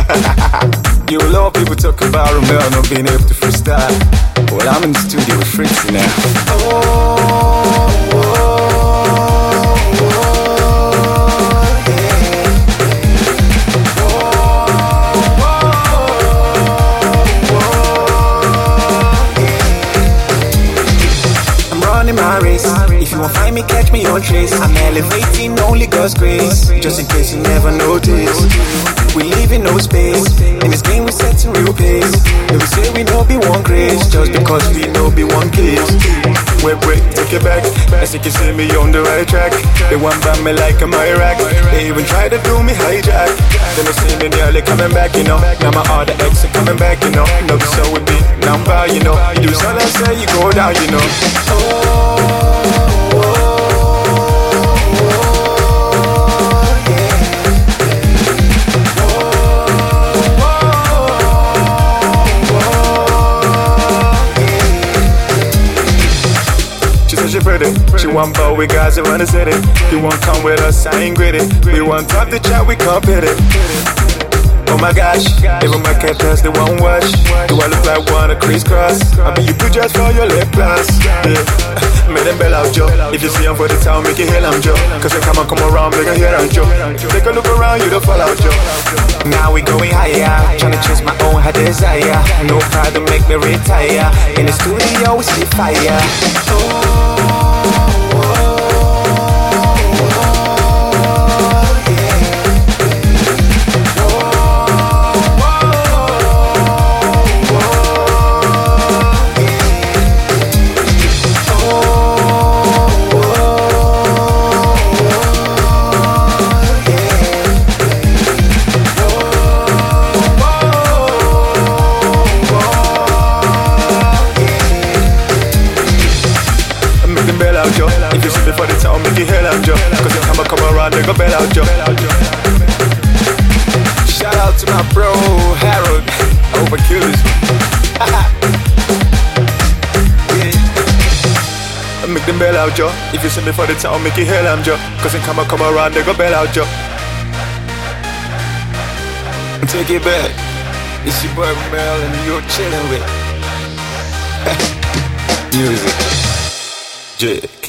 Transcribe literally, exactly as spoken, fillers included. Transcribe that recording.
You a lot of people talk about Romeo not being able to freestyle. Well, I'm in the studio with Fritzy now. Oh, oh, oh, yeah. Oh, oh, oh, yeah. I'm running my race. If you won't find me, catch me on trace. I'm elevating only God's grace. Just in case you never noticed, we live in no space. In this game we set in real pace. And we say we know be one grace, just because we know be one case. Wait, wait, take it back. I think you see me on the right track. They want by me like I'm Iraq. They even try to do me hijack. Then they see me nearly coming back, you know. Now my other ex are coming back, you know. No, so we be number, you know. You do something I say, you go down, you know. Oh. She pretty, she want bow with guys that run the city. You want come with us, I ain't gritty. We want top the chat, we can't pit it. Oh my gosh, even my cat does the one wash. Do I look like one a crisscross? I mean you put just for your lip gloss. Yeah, make them bell out, Joe. If you see them for the town, make you hear them, Joe. Cause they come and come around, make you hear them, Joe. Take a look around, you don't fall out, Joe. Now we going higher, tryna chase my own high desire. No pride to make me retire. In the studio we see fire. Oh. If you see me for the town, make you hear them, Joe. Cause the time I come around, they go bell out, Joe. Shout out to my bro, Harold. Overkill this one. Yeah. Make them bell out, Joe. If you see me for the town, make you hear them, Joe. Cause the time I come around, they go bell out, Joe. Take it back. It's your boy Mel and you're chilling with music. Jake.